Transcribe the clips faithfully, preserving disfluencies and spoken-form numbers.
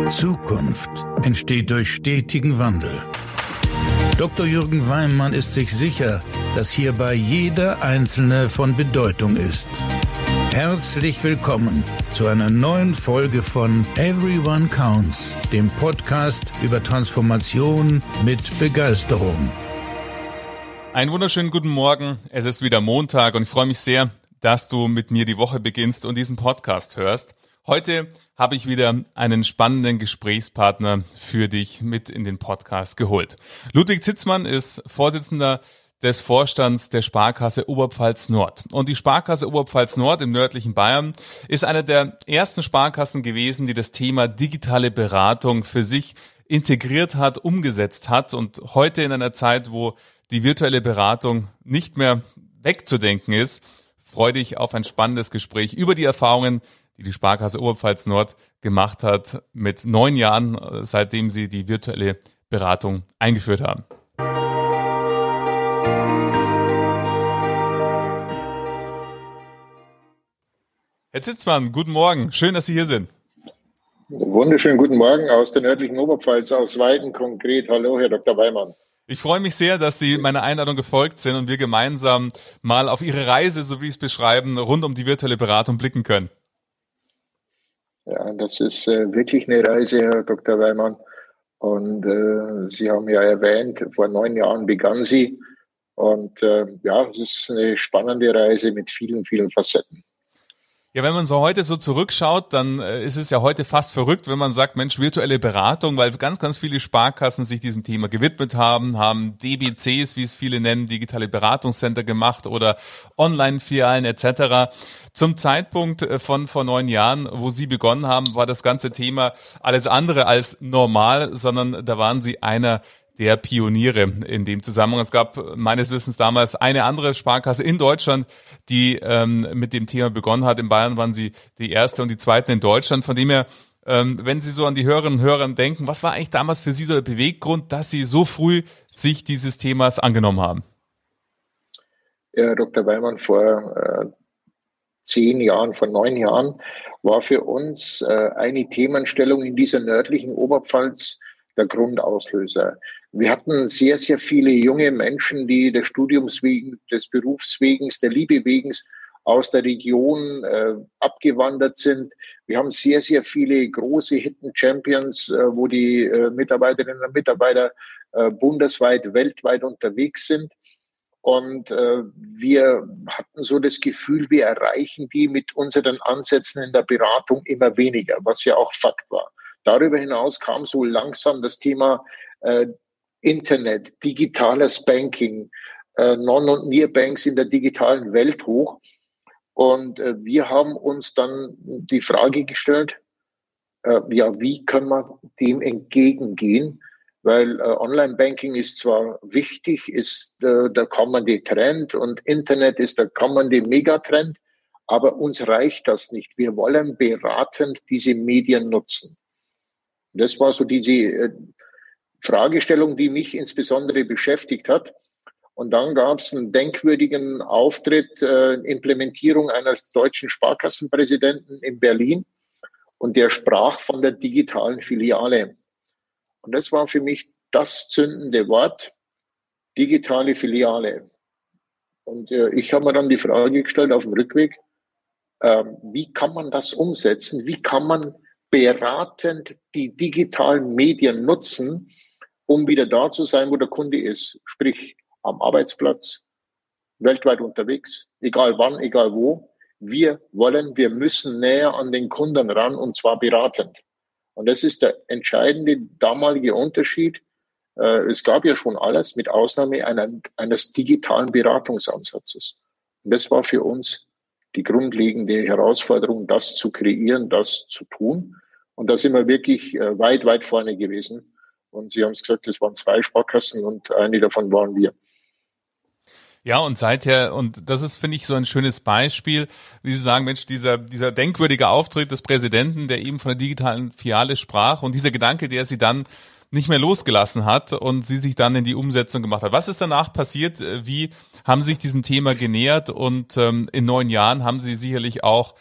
Zukunft entsteht durch stetigen Wandel. Doktor Jürgen Weimann ist sich sicher, dass hierbei jeder Einzelne von Bedeutung ist. Herzlich willkommen zu einer neuen Folge von Everyone Counts, dem Podcast über Transformation mit Begeisterung. Einen wunderschönen guten Morgen. Es ist wieder Montag und ich freue mich sehr, dass du mit mir die Woche beginnst und diesen Podcast hörst. Heute habe ich wieder einen spannenden Gesprächspartner für dich mit in den Podcast geholt. Ludwig Zitzmann ist Vorsitzender des Vorstands der Sparkasse Oberpfalz Nord. Und die Sparkasse Oberpfalz Nord im nördlichen Bayern ist eine der ersten Sparkassen gewesen, die das Thema digitale Beratung für sich integriert hat, umgesetzt hat. Und heute in einer Zeit, wo die virtuelle Beratung nicht mehr wegzudenken ist, freue dich auf ein spannendes Gespräch über die Erfahrungen, die die Sparkasse Oberpfalz Nord gemacht hat mit neun Jahren, seitdem sie die virtuelle Beratung eingeführt haben. Herr Zitzmann, guten Morgen. Schön, dass Sie hier sind. Wunderschönen guten Morgen aus der nördlichen Oberpfalz, aus Weiden konkret. Hallo, Herr Doktor Weimann. Ich freue mich sehr, dass Sie meiner Einladung gefolgt sind und wir gemeinsam mal auf Ihre Reise, so wie Sie es beschreiben, rund um die virtuelle Beratung blicken können. Ja, das ist äh, wirklich eine Reise, Herr Doktor Weimann. Und äh, Sie haben ja erwähnt, vor neun Jahren begann sie. Und äh, ja, es ist eine spannende Reise mit vielen, vielen Facetten. Ja, wenn man so heute so zurückschaut, dann äh, ist es ja heute fast verrückt, wenn man sagt, Mensch, virtuelle Beratung, weil ganz, ganz viele Sparkassen sich diesem Thema gewidmet haben, haben D B Cs, wie es viele nennen, digitale Beratungscenter gemacht oder Online-Filialen et cetera. Zum Zeitpunkt von vor neun Jahren, wo Sie begonnen haben, war das ganze Thema alles andere als normal, sondern da waren Sie einer der Pioniere in dem Zusammenhang. Es gab meines Wissens damals eine andere Sparkasse in Deutschland, die ähm, mit dem Thema begonnen hat. In Bayern waren Sie die erste und die zweite in Deutschland. Von dem her, ähm, wenn Sie so an die Hörerinnen und Hörer denken, was war eigentlich damals für Sie so der Beweggrund, dass Sie so früh sich dieses Themas angenommen haben? Ja, Herr Doktor Weimann, vor äh, zehn Jahren, vor neun Jahren war für uns äh, eine Themenstellung in dieser nördlichen Oberpfalz der Grundauslöser. Wir hatten sehr, sehr viele junge Menschen, die des Studiums wegen, des Berufs wegen, der Liebe wegen aus der Region äh, abgewandert sind. Wir haben sehr, sehr viele große Hidden Champions, äh, wo die äh, Mitarbeiterinnen und Mitarbeiter äh, bundesweit, weltweit unterwegs sind. Und äh, wir hatten so das Gefühl, wir erreichen die mit unseren Ansätzen in der Beratung immer weniger, was ja auch Fakt war. Darüber hinaus kam so langsam das Thema äh, Internet, digitales Banking, äh, Non- und Nearbanks in der digitalen Welt hoch. Und äh, wir haben uns dann die Frage gestellt, äh, ja, wie kann man dem entgegengehen? Weil äh, Online-Banking ist zwar wichtig, ist äh, der kommende Trend und Internet ist der kommende Megatrend, aber uns reicht das nicht. Wir wollen beratend diese Medien nutzen. Das war so diese äh, Fragestellung, die mich insbesondere beschäftigt hat. Und dann gab es einen denkwürdigen Auftritt, äh, Implementierung eines deutschen Sparkassenpräsidenten in Berlin. Und der sprach von der digitalen Filiale. Und das war für mich das zündende Wort, digitale Filiale. Und äh, ich habe mir dann die Frage gestellt auf dem Rückweg, äh, wie kann man das umsetzen? Wie kann man beratend die digitalen Medien nutzen, um wieder da zu sein, wo der Kunde ist? Sprich, am Arbeitsplatz, weltweit unterwegs, egal wann, egal wo. Wir wollen, wir müssen näher an den Kunden ran und zwar beratend. Und das ist der entscheidende damalige Unterschied. Es gab ja schon alles mit Ausnahme einer, eines digitalen Beratungsansatzes. Und das war für uns die grundlegende Herausforderung, das zu kreieren, das zu tun. Und da sind wir wirklich weit, weit vorne gewesen. Und Sie haben es gesagt, es waren zwei Sparkassen und eine davon waren wir. Ja, und seither, und das ist, finde ich, so ein schönes Beispiel, wie Sie sagen, Mensch, dieser dieser denkwürdige Auftritt des Präsidenten, der eben von der digitalen Filiale sprach und dieser Gedanke, der Sie dann nicht mehr losgelassen hat und Sie sich dann in die Umsetzung gemacht hat. Was ist danach passiert? Wie haben Sie sich diesem Thema genähert? Und ähm, in neun Jahren haben Sie sicherlich auch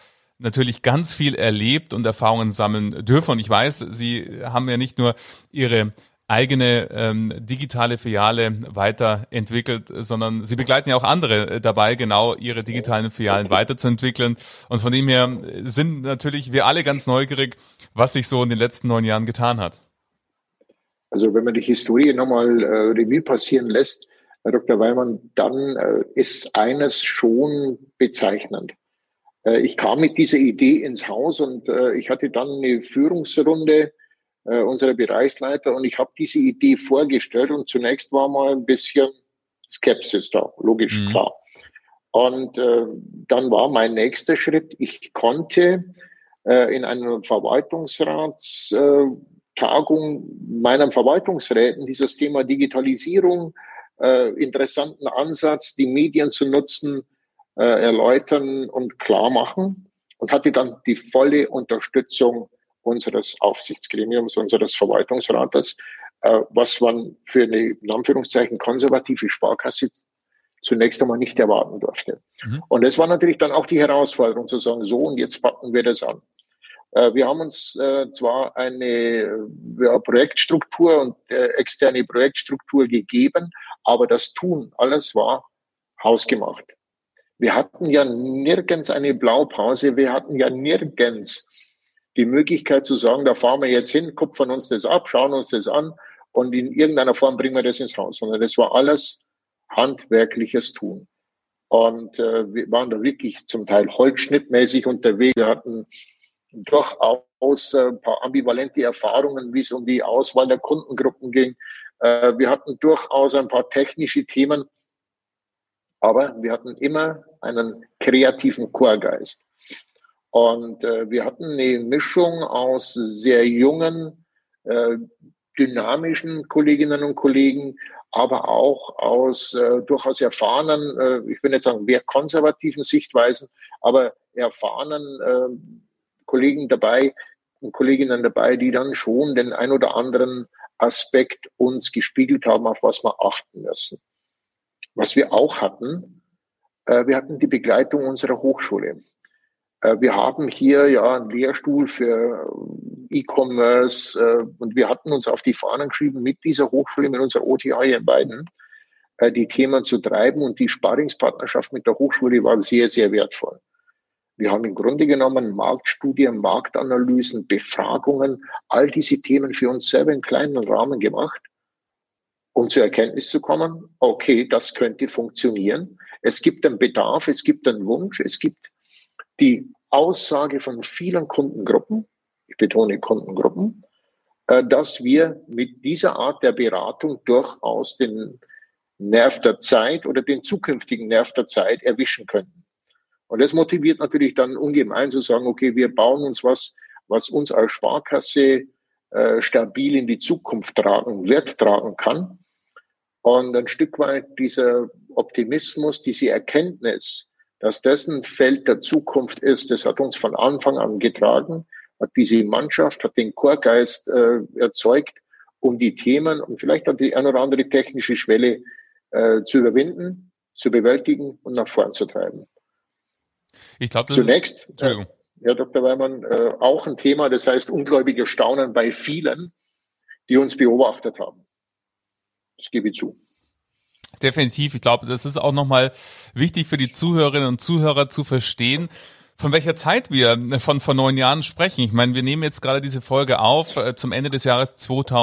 natürlich ganz viel erlebt und Erfahrungen sammeln dürfen. Und ich weiß, Sie haben ja nicht nur Ihre eigene ähm, digitale Filiale weiterentwickelt, sondern Sie begleiten ja auch andere dabei, genau ihre digitalen Filialen weiterzuentwickeln. Und von dem her sind natürlich wir alle ganz neugierig, was sich so in den letzten neun Jahren getan hat. Also wenn man die Historie nochmal äh, Revue passieren lässt, Herr Doktor Weimann, dann äh, ist eines schon bezeichnend. Äh, ich kam mit dieser Idee ins Haus und äh, ich hatte dann eine Führungsrunde äh, unserer Bereichsleiter und ich habe diese Idee vorgestellt und zunächst war mal ein bisschen Skepsis da, logisch, mhm. klar. Und äh, dann war mein nächster Schritt, ich konnte äh, in einer Verwaltungsrats äh, Tagung meinen Verwaltungsräten dieses Thema Digitalisierung, äh, interessanten Ansatz, die Medien zu nutzen, äh, erläutern und klar machen und hatte dann die volle Unterstützung unseres Aufsichtsgremiums, unseres Verwaltungsrates, äh, was man für eine, in Anführungszeichen, konservative Sparkasse zunächst einmal nicht erwarten durfte. Mhm. Und das war natürlich dann auch die Herausforderung zu sagen, so und jetzt packen wir das an. Wir haben uns äh, zwar eine ja, Projektstruktur und äh, externe Projektstruktur gegeben, aber das Tun, alles war hausgemacht. Wir hatten ja nirgends eine Blaupause, wir hatten ja nirgends die Möglichkeit zu sagen, da fahren wir jetzt hin, kupfern uns das ab, schauen uns das an und in irgendeiner Form bringen wir das ins Haus, sondern das war alles handwerkliches Tun. Und äh, wir waren da wirklich zum Teil holzschnittmäßig unterwegs, wir hatten durchaus ein paar ambivalente Erfahrungen, wie es um die Auswahl der Kundengruppen ging. Wir hatten durchaus ein paar technische Themen, aber wir hatten immer einen kreativen Chorgeist. Und wir hatten eine Mischung aus sehr jungen, dynamischen Kolleginnen und Kollegen, aber auch aus durchaus erfahrenen, ich will nicht sagen mehr konservativen Sichtweisen, aber erfahrenen Kollegen dabei und Kolleginnen dabei, die dann schon den ein oder anderen Aspekt uns gespiegelt haben, auf was wir achten müssen. Was wir auch hatten, äh, wir hatten die Begleitung unserer Hochschule. Äh, wir haben hier ja einen Lehrstuhl für E-Commerce äh, und wir hatten uns auf die Fahnen geschrieben, mit dieser Hochschule, mit unserer O T H in Weiden, äh, die Themen zu treiben und die Sparringspartnerschaft mit der Hochschule war sehr, sehr wertvoll. Wir haben im Grunde genommen Marktstudien, Marktanalysen, Befragungen, all diese Themen für uns selber in kleinen Rahmen gemacht, um zur Erkenntnis zu kommen, okay, das könnte funktionieren. Es gibt einen Bedarf, es gibt einen Wunsch, es gibt die Aussage von vielen Kundengruppen, ich betone Kundengruppen, dass wir mit dieser Art der Beratung durchaus den Nerv der Zeit oder den zukünftigen Nerv der Zeit erwischen könnten. Und das motiviert natürlich dann ungemein zu sagen, okay, wir bauen uns was, was uns als Sparkasse äh, stabil in die Zukunft tragen wird, tragen kann. Und ein Stück weit dieser Optimismus, diese Erkenntnis, dass das ein Feld der Zukunft ist, das hat uns von Anfang an getragen, hat diese Mannschaft, hat den Chorgeist äh, erzeugt, um die Themen und vielleicht auch die eine oder andere technische Schwelle äh, zu überwinden, zu bewältigen und nach vorn zu treiben. Ich glaube, das Zunächst, ist, Entschuldigung. Äh, Herr Doktor Weimann, äh, auch ein Thema, das heißt ungläubige Staunen bei vielen, die uns beobachtet haben. Das gebe ich zu. Definitiv. Ich glaube, das ist auch nochmal wichtig für die Zuhörerinnen und Zuhörer zu verstehen, von welcher Zeit wir von vor neun Jahren sprechen. Ich meine, wir nehmen jetzt gerade diese Folge auf äh, zum Ende des Jahres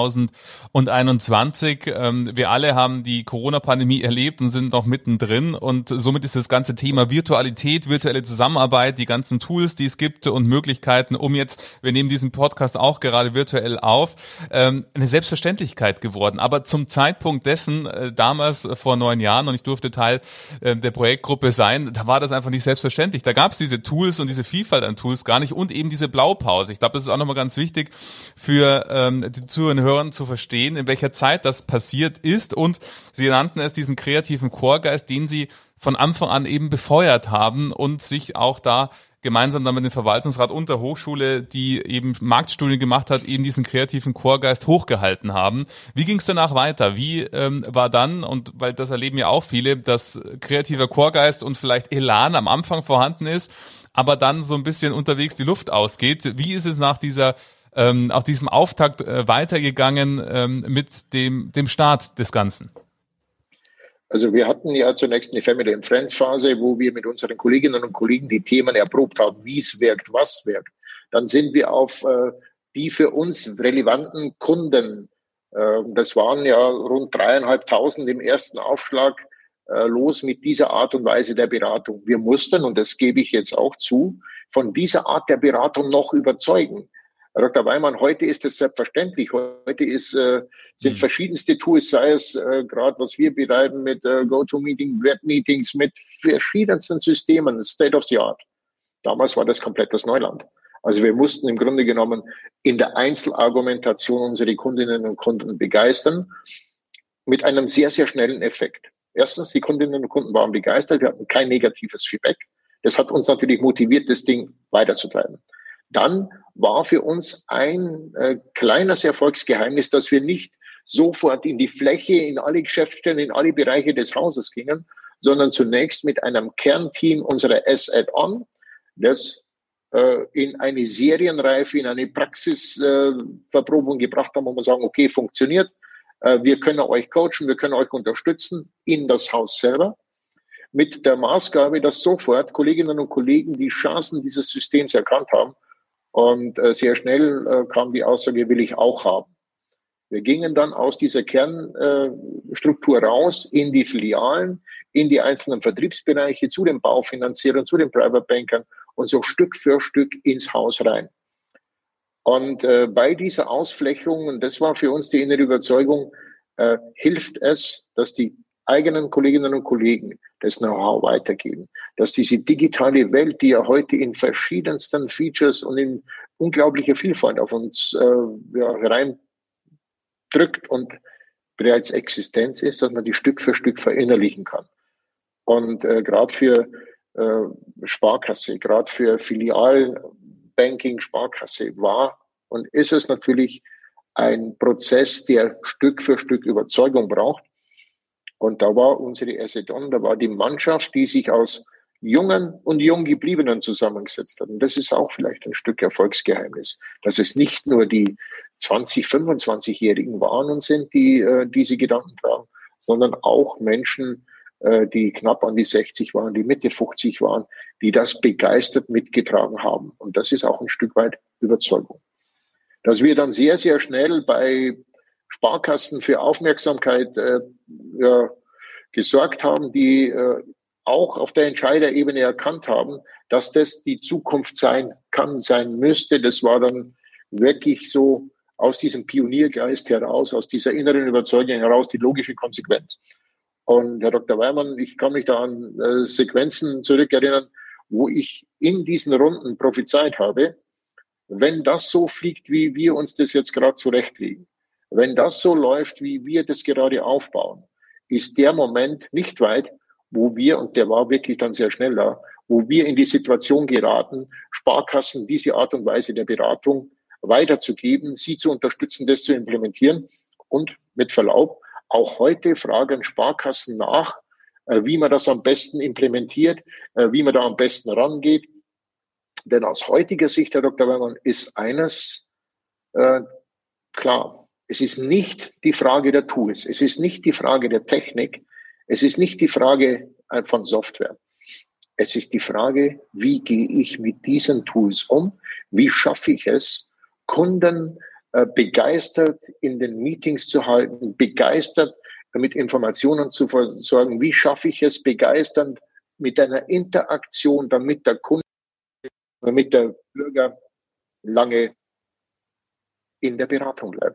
zweitausendeinundzwanzig. Ähm, wir alle haben die Corona-Pandemie erlebt und sind noch mittendrin und somit ist das ganze Thema Virtualität, virtuelle Zusammenarbeit, die ganzen Tools, die es gibt und Möglichkeiten, um jetzt, wir nehmen diesen Podcast auch gerade virtuell auf, ähm, eine Selbstverständlichkeit geworden. Aber zum Zeitpunkt dessen, äh, damals äh, vor neun Jahren, und ich durfte Teil äh, der Projektgruppe sein, da war das einfach nicht selbstverständlich. Da gab es diese Tools und diese Vielfalt an Tools gar nicht und eben diese Blaupause. Ich glaube, das ist auch nochmal ganz wichtig für ähm, die Zuhörerinnen und Hörer zu verstehen, in welcher Zeit das passiert ist und Sie nannten es diesen kreativen Chorgeist, den Sie von Anfang an eben befeuert haben und sich auch da gemeinsam dann mit dem Verwaltungsrat und der Hochschule, die eben Marktstudien gemacht hat, eben diesen kreativen Chorgeist hochgehalten haben. Wie ging es danach weiter? Wie ähm, war dann, und weil das erleben ja auch viele, dass kreativer Chorgeist und vielleicht Elan am Anfang vorhanden ist, aber dann so ein bisschen unterwegs die Luft ausgeht. Wie ist es nach dieser ähm, auf diesem Auftakt äh, weitergegangen ähm, mit dem dem Start des Ganzen? Also wir hatten ja zunächst eine Family and Friends Phase, wo wir mit unseren Kolleginnen und Kollegen die Themen erprobt haben, wie es wirkt, was wirkt. Dann sind wir auf äh, die für uns relevanten Kunden, äh, das waren ja rund dreieinhalbtausend im ersten Aufschlag, äh, los mit dieser Art und Weise der Beratung. Wir mussten, und das gebe ich jetzt auch zu, von dieser Art der Beratung noch überzeugen. Herr Doktor Weimann, heute ist es selbstverständlich. Heute ist, äh, sind mhm. verschiedenste Tools, sei es äh, gerade, was wir betreiben mit äh, GoToMeeting, Webmeetings, mit verschiedensten Systemen, State of the Art. Damals war das komplett das Neuland. Also wir mussten im Grunde genommen in der Einzelargumentation unsere Kundinnen und Kunden begeistern, mit einem sehr, sehr schnellen Effekt. Erstens, die Kundinnen und Kunden waren begeistert, wir hatten kein negatives Feedback. Das hat uns natürlich motiviert, das Ding weiterzutreiben. Dann war für uns ein äh, kleines Erfolgsgeheimnis, dass wir nicht sofort in die Fläche, in alle Geschäftsstellen, in alle Bereiche des Hauses gingen, sondern zunächst mit einem Kernteam unserer S-Add-on, das äh, in eine Serienreife, in eine Praxisverprobung äh, gebracht haben, wo wir sagen, okay, funktioniert, äh, wir können euch coachen, wir können euch unterstützen in das Haus selber, mit der Maßgabe, dass sofort Kolleginnen und Kollegen die Chancen dieses Systems erkannt haben. Und äh, sehr schnell äh, kam die Aussage, will ich auch haben. Wir gingen dann aus dieser Kernstruktur äh, raus in die Filialen, in die einzelnen Vertriebsbereiche, zu den Baufinanzierern, zu den Private Bankern und so Stück für Stück ins Haus rein. Und äh, bei dieser Ausflächung, und das war für uns die innere Überzeugung, äh, hilft es, dass die eigenen Kolleginnen und Kollegen das Know-how weitergeben, dass diese digitale Welt, die ja heute in verschiedensten Features und in unglaublicher Vielfalt auf uns äh, ja, hereindrückt und bereits Existenz ist, dass man die Stück für Stück verinnerlichen kann. Und äh, gerade für äh, Sparkasse, gerade für Filialbanking Sparkasse war und ist es natürlich ein Prozess, der Stück für Stück Überzeugung braucht. Und da war unsere S-Add-on, da war die Mannschaft, die sich aus Jungen und Junggebliebenen zusammengesetzt hat. Und das ist auch vielleicht ein Stück Erfolgsgeheimnis, dass es nicht nur die zwanzig-, fünfundzwanzigjährigen waren und sind, die äh, diese Gedanken tragen, sondern auch Menschen, äh, die knapp an die sechzig waren, die Mitte fünfzig waren, die das begeistert mitgetragen haben. Und das ist auch ein Stück weit Überzeugung. Dass wir dann sehr, sehr schnell bei Sparkassen für Aufmerksamkeit äh, ja, gesorgt haben, die äh, auch auf der Entscheiderebene erkannt haben, dass das die Zukunft sein kann, sein müsste. Das war dann wirklich so aus diesem Pioniergeist heraus, aus dieser inneren Überzeugung heraus die logische Konsequenz. Und Herr Doktor Weimann, ich kann mich da an äh, Sequenzen zurückerinnern, wo ich in diesen Runden prophezeit habe, wenn das so fliegt, wie wir uns das jetzt gerade zurechtlegen, wenn das so läuft, wie wir das gerade aufbauen, ist der Moment nicht weit, wo wir, und der war wirklich dann sehr schnell da, wo wir in die Situation geraten, Sparkassen diese Art und Weise der Beratung weiterzugeben, sie zu unterstützen, das zu implementieren. Und mit Verlaub, auch heute fragen Sparkassen nach, wie man das am besten implementiert, wie man da am besten rangeht. Denn aus heutiger Sicht, Herr Doktor Weimann, ist eines äh, klar. Es ist nicht die Frage der Tools, es ist nicht die Frage der Technik, es ist nicht die Frage von Software. Es ist die Frage, wie gehe ich mit diesen Tools um? Wie schaffe ich es, Kunden äh, begeistert in den Meetings zu halten, begeistert mit Informationen zu versorgen? Wie schaffe ich es, begeisternd mit einer Interaktion, damit der Kunde, damit der Bürger lange in der Beratung bleibt?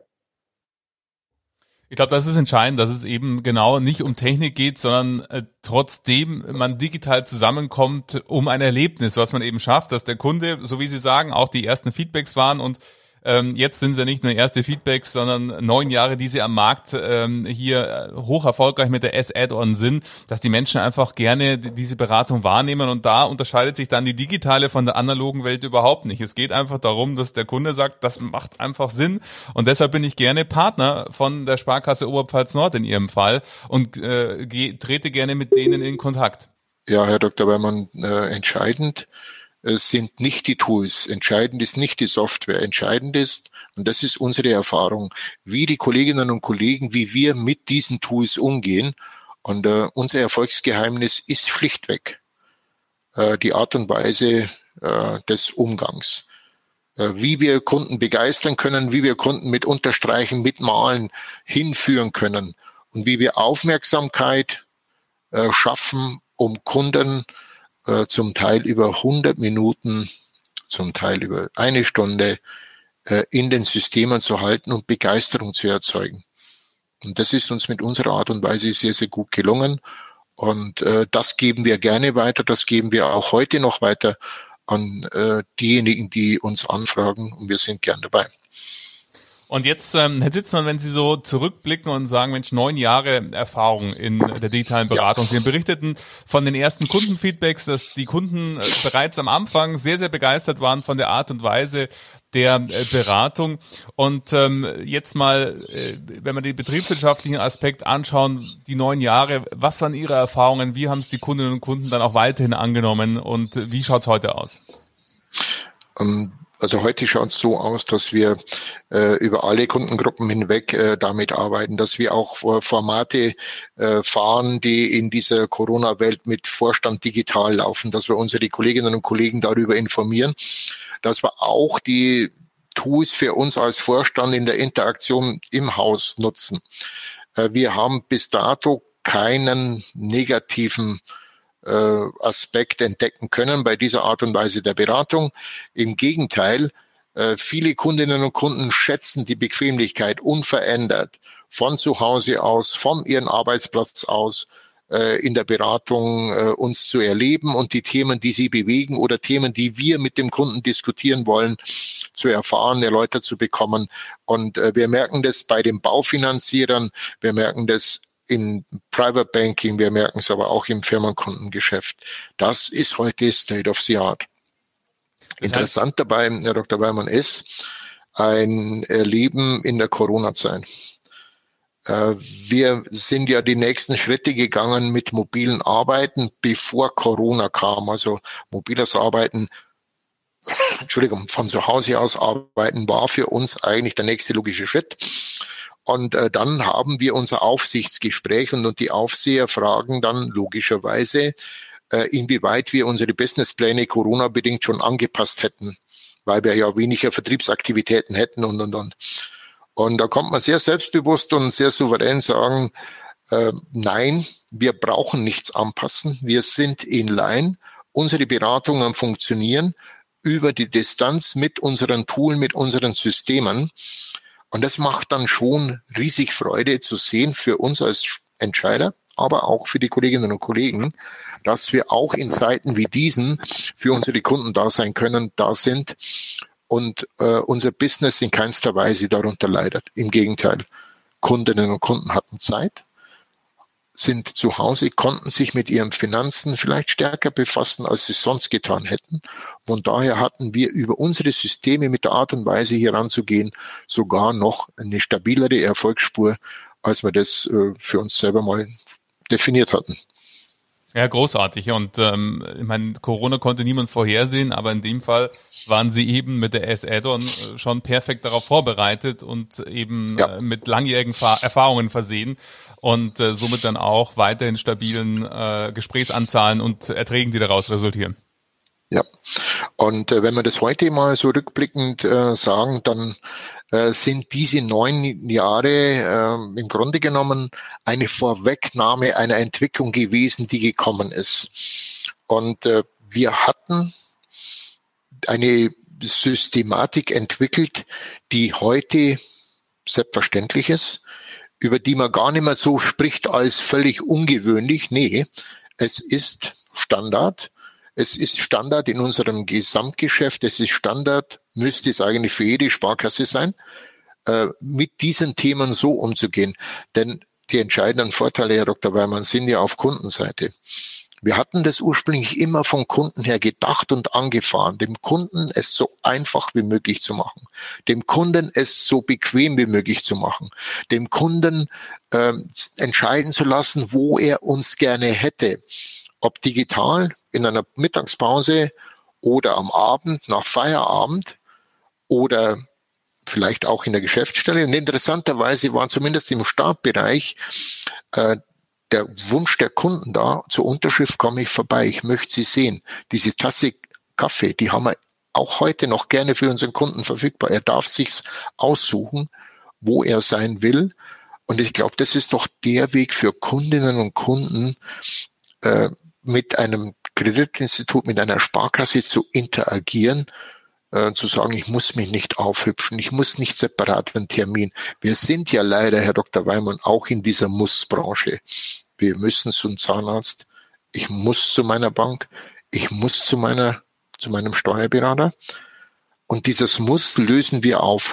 Ich glaube, das ist entscheidend, dass es eben genau nicht um Technik geht, sondern äh, trotzdem man digital zusammenkommt um ein Erlebnis, was man eben schafft, dass der Kunde, so wie Sie sagen, auch die ersten Feedbacks waren und Ähm, jetzt sind sie nicht nur erste Feedbacks, sondern neun Jahre, die sie am Markt ähm, hier hoch erfolgreich mit der S-Add-on sind, dass die Menschen einfach gerne diese Beratung wahrnehmen. Und da unterscheidet sich dann die digitale von der analogen Welt überhaupt nicht. Es geht einfach darum, dass der Kunde sagt, das macht einfach Sinn. Und deshalb bin ich gerne Partner von der Sparkasse Oberpfalz Nord in Ihrem Fall und äh, geh, trete gerne mit denen in Kontakt. Ja, Herr Doktor Weimann, äh, entscheidend Es sind nicht die Tools, entscheidend ist nicht die Software, entscheidend ist, und das ist unsere Erfahrung, wie die Kolleginnen und Kollegen, wie wir mit diesen Tools umgehen. Und äh, unser Erfolgsgeheimnis ist schlichtweg äh, die Art und Weise äh, des Umgangs. Äh, wie wir Kunden begeistern können, wie wir Kunden mit Unterstreichen, mit Malen hinführen können und wie wir Aufmerksamkeit äh, schaffen, um Kunden zum Teil über hundert Minuten, zum Teil über eine Stunde in den Systemen zu halten und Begeisterung zu erzeugen. Und das ist uns mit unserer Art und Weise sehr, sehr gut gelungen. Und das geben wir gerne weiter, das geben wir auch heute noch weiter an diejenigen, die uns anfragen, und wir sind gern dabei. Und jetzt, ähm, Herr Zitzmann, wenn Sie so zurückblicken und sagen, Mensch, neun Jahre Erfahrung in der digitalen Beratung. Ja. Sie berichteten von den ersten Kundenfeedbacks, dass die Kunden bereits am Anfang sehr, sehr begeistert waren von der Art und Weise der äh, Beratung. Und ähm, jetzt mal, äh, wenn wir den betriebswirtschaftlichen Aspekt anschauen, die neun Jahre, was waren Ihre Erfahrungen? Wie haben es die Kundinnen und Kunden dann auch weiterhin angenommen? Und wie schaut es heute aus? Um Also heute schaut es so aus, dass wir äh, über alle Kundengruppen hinweg äh, damit arbeiten, dass wir auch äh, Formate äh, fahren, die in dieser Corona-Welt mit Vorstand digital laufen, dass wir unsere Kolleginnen und Kollegen darüber informieren, dass wir auch die Tools für uns als Vorstand in der Interaktion im Haus nutzen. Äh, wir haben bis dato keinen negativen Aspekt entdecken können bei dieser Art und Weise der Beratung. Im Gegenteil, viele Kundinnen und Kunden schätzen die Bequemlichkeit unverändert von zu Hause aus, von ihrem Arbeitsplatz aus, in der Beratung uns zu erleben und die Themen, die sie bewegen oder Themen, die wir mit dem Kunden diskutieren wollen, zu erfahren, erläutert zu bekommen. Und wir merken das bei den Baufinanzierern, wir merken das in Private Banking, wir merken es aber auch im Firmenkundengeschäft. Das ist heute State of the Art. Das Interessant heißt, dabei, Herr Doktor Weimann, ist ein Erleben in der Corona-Zeit. Wir sind ja die nächsten Schritte gegangen mit mobilen Arbeiten, bevor Corona kam. Also mobiles Arbeiten, Entschuldigung, von zu Hause aus arbeiten war für uns eigentlich der nächste logische Schritt. Und äh, dann haben wir unser Aufsichtsgespräch und, und die Aufseher fragen dann logischerweise, äh, inwieweit wir unsere Businesspläne Corona-bedingt schon angepasst hätten, weil wir ja weniger Vertriebsaktivitäten hätten und, und, und. Und da kommt man sehr selbstbewusst und sehr souverän sagen, äh, nein, wir brauchen nichts anpassen, wir sind in line, unsere Beratungen funktionieren über die Distanz mit unseren Tools, mit unseren Systemen. Und das macht dann schon riesig Freude zu sehen für uns als Entscheider, aber auch für die Kolleginnen und Kollegen, dass wir auch in Zeiten wie diesen für unsere Kunden da sein können, da sind und äh, unser Business in keinster Weise darunter leidet. Im Gegenteil, Kundinnen und Kunden hatten Zeit, sind zu Hause, konnten sich mit ihren Finanzen vielleicht stärker befassen, als sie es sonst getan hätten. Von daher hatten wir über unsere Systeme mit der Art und Weise hier ranzugehen sogar noch eine stabilere Erfolgsspur, als wir das äh, für uns selber mal definiert hatten. Ja, großartig. Und ähm, ich meine, Corona konnte niemand vorhersehen, aber in dem Fall waren Sie eben mit der S-Add-on schon perfekt darauf vorbereitet und eben ja. äh, mit langjährigen Fa- Erfahrungen versehen und äh, somit dann auch weiterhin stabilen äh, Gesprächsanzahlen und Erträgen, die daraus resultieren. Ja, und äh, wenn wir das heute mal so rückblickend äh, sagen, dann äh, sind diese neun Jahre äh, im Grunde genommen eine Vorwegnahme einer Entwicklung gewesen, die gekommen ist. Und äh, wir hatten eine Systematik entwickelt, die heute selbstverständlich ist, über die man gar nicht mehr so spricht als völlig ungewöhnlich. Nee, es ist Standard. Es ist Standard in unserem Gesamtgeschäft. Es ist Standard müsste es eigentlich für jede Sparkasse sein, äh, mit diesen Themen so umzugehen. Denn die entscheidenden Vorteile, Herr Doktor Weimann, sind ja auf Kundenseite. Wir hatten das ursprünglich immer vom Kunden her gedacht und angefahren, dem Kunden es so einfach wie möglich zu machen, dem Kunden es so bequem wie möglich zu machen, dem Kunden äh, entscheiden zu lassen, wo er uns gerne hätte, ob digital in einer Mittagspause oder am Abend nach Feierabend oder vielleicht auch in der Geschäftsstelle. Und interessanterweise war zumindest im Startbereich äh, der Wunsch der Kunden da, zur Unterschrift komme ich vorbei, ich möchte Sie sehen. Diese Tasse Kaffee, die haben wir auch heute noch gerne für unseren Kunden verfügbar. Er darf sich's aussuchen, wo er sein will. Und ich glaube, das ist doch der Weg für Kundinnen und Kunden, äh, mit einem Kreditinstitut, mit einer Sparkasse zu interagieren, äh, zu sagen, ich muss mich nicht aufhüpfen, ich muss nicht separat einen Termin. Wir sind ja leider, Herr Doktor Weimann, auch in dieser Muss-Branche. Wir müssen zum Zahnarzt, ich muss zu meiner Bank, ich muss zu meiner, zu meinem Steuerberater. Und dieses Muss lösen wir auf.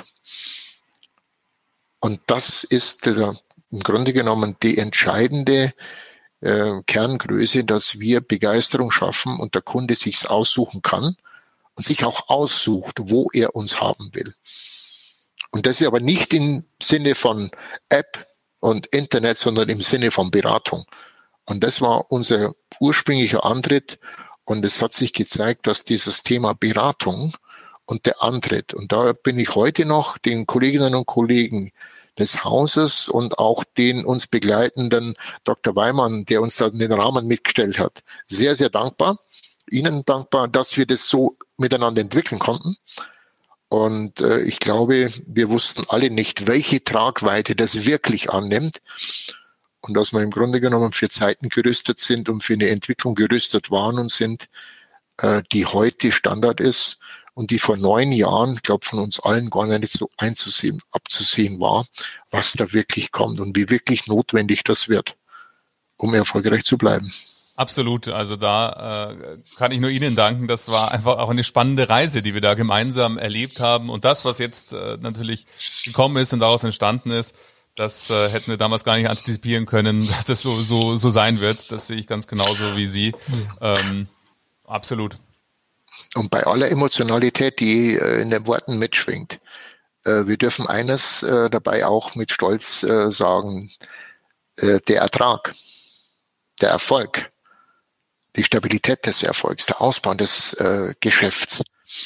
Und das ist äh, im Grunde genommen die entscheidende äh, Kerngröße, dass wir Begeisterung schaffen und der Kunde sich's aussuchen kann und sich auch aussucht, wo er uns haben will. Und das ist aber nicht im Sinne von App und Internet, sondern im Sinne von Beratung. Und das war unser ursprünglicher Antritt. Und es hat sich gezeigt, dass dieses Thema Beratung und der Antritt, und da bin ich heute noch den Kolleginnen und Kollegen des Hauses und auch den uns begleitenden Doktor Weimann, der uns da den Rahmen mitgestellt hat, sehr, sehr dankbar. Ihnen dankbar, dass wir das so miteinander entwickeln konnten. Und äh, ich glaube, wir wussten alle nicht, welche Tragweite das wirklich annimmt. Und dass wir im Grunde genommen für Zeiten gerüstet sind und für eine Entwicklung gerüstet waren und sind, äh, die heute Standard ist und die vor neun Jahren, ich glaube, von uns allen gar nicht so einzusehen, abzusehen war, was da wirklich kommt und wie wirklich notwendig das wird, um erfolgreich zu bleiben. Absolut, also da äh, kann ich nur Ihnen danken. Das war einfach auch eine spannende Reise, die wir da gemeinsam erlebt haben. Und das, was jetzt äh, natürlich gekommen ist und daraus entstanden ist, das äh, hätten wir damals gar nicht antizipieren können, dass das so so so sein wird. Das sehe ich ganz genauso wie Sie. Ähm, absolut. Und bei aller Emotionalität, die äh, in den Worten mitschwingt, äh, wir dürfen eines äh, dabei auch mit Stolz äh, sagen, äh, der Ertrag, der Erfolg, die Stabilität des Erfolgs, der Ausbau des äh, Geschäfts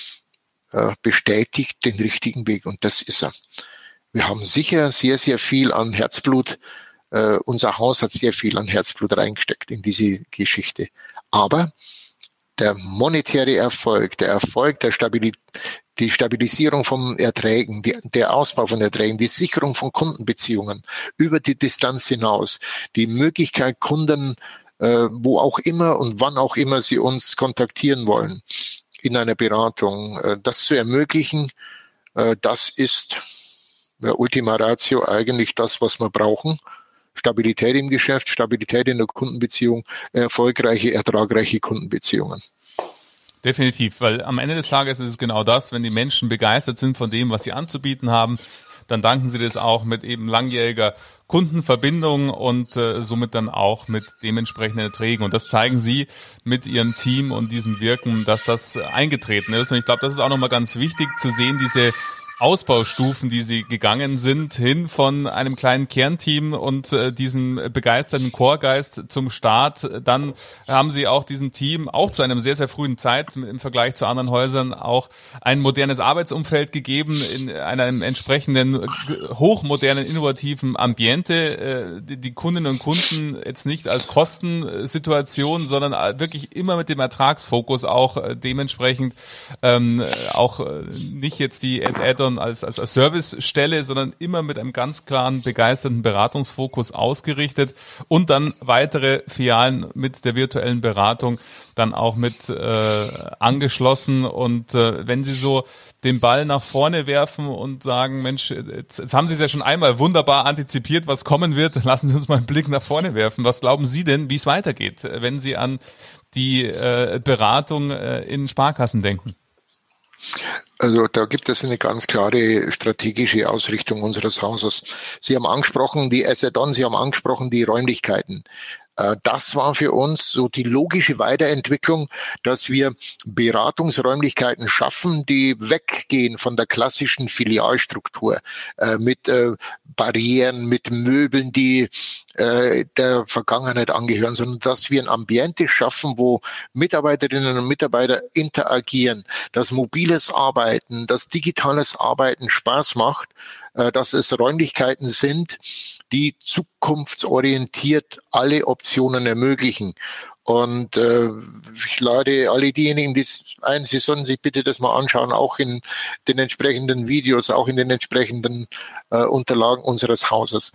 äh, bestätigt den richtigen Weg, und das ist er. Wir haben sicher sehr, sehr viel an Herzblut, äh, unser Haus hat sehr viel an Herzblut reingesteckt in diese Geschichte. Aber der monetäre Erfolg, der Erfolg der Stabilität, die Stabilisierung von Erträgen, die, der Ausbau von Erträgen, die Sicherung von Kundenbeziehungen über die Distanz hinaus, die Möglichkeit, Kunden Äh, wo auch immer und wann auch immer sie uns kontaktieren wollen, in einer Beratung, äh, das zu ermöglichen, äh, das ist ja, Ultima Ratio eigentlich das, was wir brauchen. Stabilität im Geschäft, Stabilität in der Kundenbeziehung, erfolgreiche, ertragreiche Kundenbeziehungen. Definitiv, weil am Ende des Tages ist es genau das, wenn die Menschen begeistert sind von dem, was sie anzubieten haben, dann danken sie das auch mit eben langjähriger Kundenverbindung und äh, somit dann auch mit dementsprechenden Erträgen. Und das zeigen sie mit ihrem Team und diesem Wirken, dass das eingetreten ist. Und ich glaube, das ist auch nochmal ganz wichtig zu sehen, diese Ausbaustufen, die sie gegangen sind, hin von einem kleinen Kernteam und äh, diesem begeisterten Chorgeist zum Start. Dann haben sie auch diesem Team, auch zu einem sehr, sehr frühen Zeit im Vergleich zu anderen Häusern, auch ein modernes Arbeitsumfeld gegeben in einem entsprechenden hochmodernen, innovativen Ambiente. Äh, die, die Kundinnen und Kunden jetzt nicht als Kostensituation, sondern wirklich immer mit dem Ertragsfokus auch äh, dementsprechend ähm, auch äh, nicht jetzt die S-Add-on Als, als, als Servicestelle, sondern immer mit einem ganz klaren, begeisterten Beratungsfokus ausgerichtet und dann weitere Filialen mit der virtuellen Beratung dann auch mit äh, angeschlossen. Und äh, wenn Sie so den Ball nach vorne werfen und sagen, Mensch, jetzt, jetzt haben Sie es ja schon einmal wunderbar antizipiert, was kommen wird, lassen Sie uns mal einen Blick nach vorne werfen. Was glauben Sie denn, wie es weitergeht, wenn Sie an die äh, Beratung äh, in Sparkassen denken? Also da gibt es eine ganz klare strategische Ausrichtung unseres Hauses. Sie haben angesprochen die Asset-On, Sie haben angesprochen die Räumlichkeiten. Das war für uns so die logische Weiterentwicklung, dass wir Beratungsräumlichkeiten schaffen, die weggehen von der klassischen Filialstruktur äh, mit äh, Barrieren, mit Möbeln, die äh, der Vergangenheit angehören, sondern dass wir ein Ambiente schaffen, wo Mitarbeiterinnen und Mitarbeiter interagieren, dass mobiles Arbeiten, dass digitales Arbeiten Spaß macht, äh, dass es Räumlichkeiten sind, die zukunftsorientiert alle Optionen ermöglichen. Und äh, ich lade alle diejenigen die ein, sie sollen sich bitte das mal anschauen, auch in den entsprechenden Videos, auch in den entsprechenden äh, Unterlagen unseres Hauses.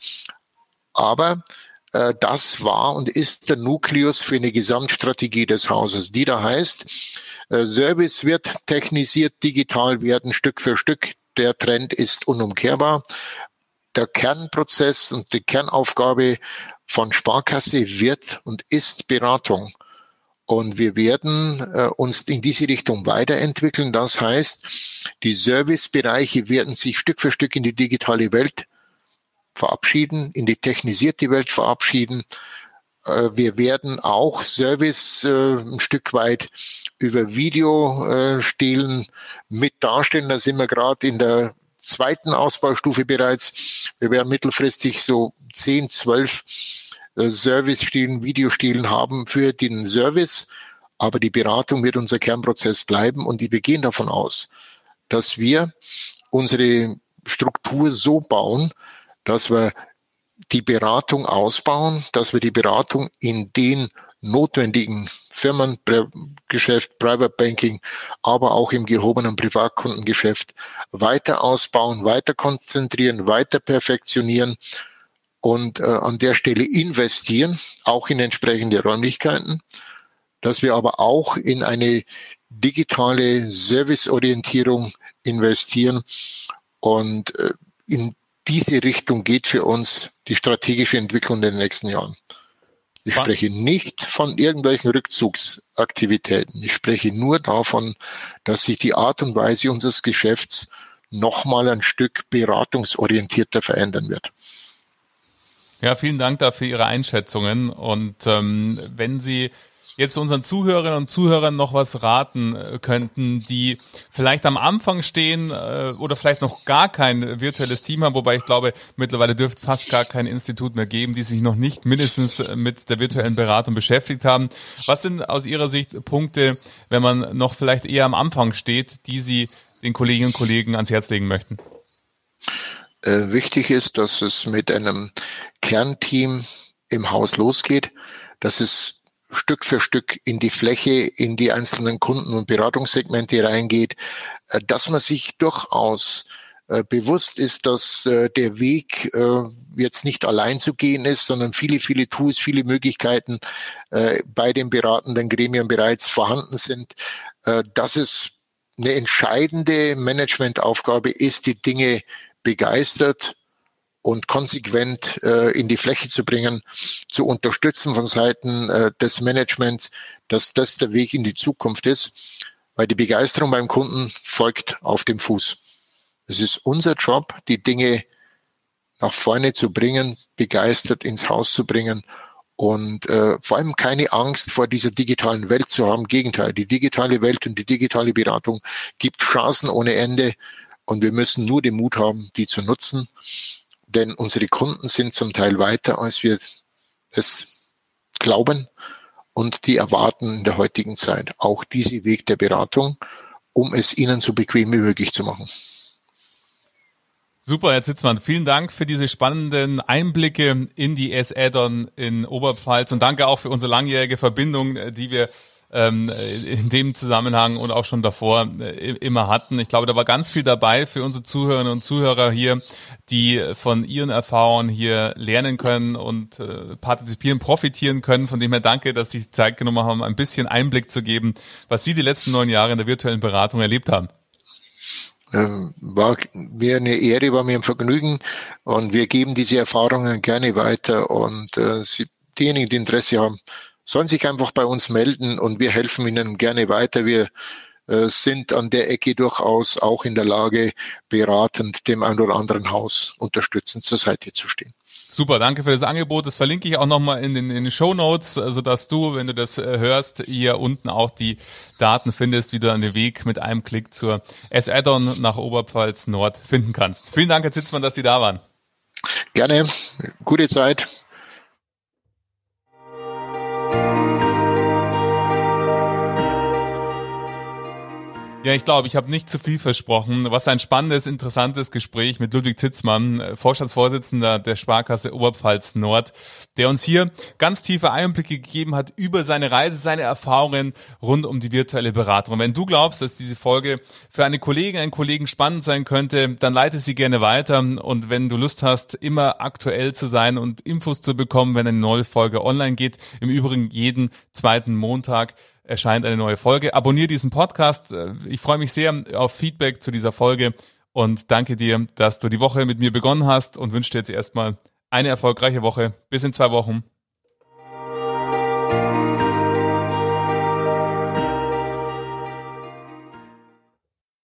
Aber äh, das war und ist der Nukleus für eine Gesamtstrategie des Hauses, die da heißt, äh, Service wird technisiert, digital werden, Stück für Stück. Der Trend ist unumkehrbar. Der Kernprozess und die Kernaufgabe von Sparkasse wird und ist Beratung. Und wir werden äh, uns in diese Richtung weiterentwickeln. Das heißt, die Servicebereiche werden sich Stück für Stück in die digitale Welt verabschieden, in die technisierte Welt verabschieden. Äh, wir werden auch Service äh, ein Stück weit über Videostelen äh, mit darstellen. Da sind wir gerade in der zweiten Ausbaustufe bereits. Wir werden mittelfristig so zehn, zwölf äh, Service-Stilen, Videostilen haben für den Service. Aber die Beratung wird unser Kernprozess bleiben und wir gehen davon aus, dass wir unsere Struktur so bauen, dass wir die Beratung ausbauen, dass wir die Beratung in den notwendigen Firmengeschäft, Private Banking, aber auch im gehobenen Privatkundengeschäft weiter ausbauen, weiter konzentrieren, weiter perfektionieren und äh, an der Stelle investieren, auch in entsprechende Räumlichkeiten, dass wir aber auch in eine digitale Serviceorientierung investieren und äh, in diese Richtung geht für uns die strategische Entwicklung in den nächsten Jahren. Ich spreche nicht von irgendwelchen Rückzugsaktivitäten. Ich spreche nur davon, dass sich die Art und Weise unseres Geschäfts nochmal ein Stück beratungsorientierter verändern wird. Ja, vielen Dank dafür Ihre Einschätzungen. Und ähm, wenn Sie jetzt unseren Zuhörerinnen und Zuhörern noch was raten könnten, die vielleicht am Anfang stehen äh, oder vielleicht noch gar kein virtuelles Team haben, wobei ich glaube, mittlerweile dürfte fast gar kein Institut mehr geben, die sich noch nicht mindestens mit der virtuellen Beratung beschäftigt haben. Was sind aus Ihrer Sicht Punkte, wenn man noch vielleicht eher am Anfang steht, die Sie den Kolleginnen und Kollegen ans Herz legen möchten? Äh, wichtig ist, dass es mit einem Kernteam im Haus losgeht, dass es Stück für Stück in die Fläche, in die einzelnen Kunden- und Beratungssegmente reingeht, dass man sich durchaus äh, bewusst ist, dass äh, der Weg äh, jetzt nicht allein zu gehen ist, sondern viele, viele Tools, viele Möglichkeiten äh, bei den beratenden Gremien bereits vorhanden sind, äh, dass es eine entscheidende Managementaufgabe ist, die Dinge begeistert und konsequent äh, in die Fläche zu bringen, zu unterstützen von Seiten äh, des Managements, dass das der Weg in die Zukunft ist, weil die Begeisterung beim Kunden folgt auf dem Fuß. Es ist unser Job, die Dinge nach vorne zu bringen, begeistert ins Haus zu bringen und äh, vor allem keine Angst vor dieser digitalen Welt zu haben. Im Gegenteil, die digitale Welt und die digitale Beratung gibt Chancen ohne Ende und wir müssen nur den Mut haben, die zu nutzen. Denn unsere Kunden sind zum Teil weiter, als wir es glauben. Und die erwarten in der heutigen Zeit auch diesen Weg der Beratung, um es ihnen so bequem wie möglich zu machen. Super, Herr Zitzmann. Vielen Dank für diese spannenden Einblicke in die S-Add-on in Oberpfalz. Und danke auch für unsere langjährige Verbindung, die wir in dem Zusammenhang und auch schon davor immer hatten. Ich glaube, da war ganz viel dabei für unsere Zuhörerinnen und Zuhörer hier, die von Ihren Erfahrungen hier lernen können und partizipieren, profitieren können. Von dem her danke, dass Sie sich Zeit genommen haben, ein bisschen Einblick zu geben, was Sie die letzten neun Jahre in der virtuellen Beratung erlebt haben. War mir eine Ehre, war mir ein Vergnügen und wir geben diese Erfahrungen gerne weiter und äh, Sie, diejenigen, die Interesse haben, sollen sich einfach bei uns melden und wir helfen ihnen gerne weiter. Wir äh, sind an der Ecke durchaus auch in der Lage, beratend dem ein oder anderen Haus unterstützend zur Seite zu stehen. Super, danke für das Angebot. Das verlinke ich auch nochmal in den, in den Shownotes, sodass du, wenn du das hörst, hier unten auch die Daten findest, wie du dann den Weg mit einem Klick zur S-Add-on nach Oberpfalz Nord finden kannst. Vielen Dank, Herr Zitzmann, dass Sie da waren. Gerne. Gute Zeit. Ja, ich glaube, ich habe nicht zu viel versprochen. Was ein spannendes, interessantes Gespräch mit Ludwig Zitzmann, Vorstandsvorsitzender der Sparkasse Oberpfalz Nord, der uns hier ganz tiefe Einblicke gegeben hat über seine Reise, seine Erfahrungen rund um die virtuelle Beratung. Und wenn du glaubst, dass diese Folge für eine Kollegin, einen Kollegen spannend sein könnte, dann leite sie gerne weiter. Und wenn du Lust hast, immer aktuell zu sein und Infos zu bekommen, wenn eine neue Folge online geht, im Übrigen jeden zweiten Montag erscheint eine neue Folge. Abonniere diesen Podcast. Ich freue mich sehr auf Feedback zu dieser Folge und danke dir, dass du die Woche mit mir begonnen hast und wünsche dir jetzt erstmal eine erfolgreiche Woche. Bis in zwei Wochen.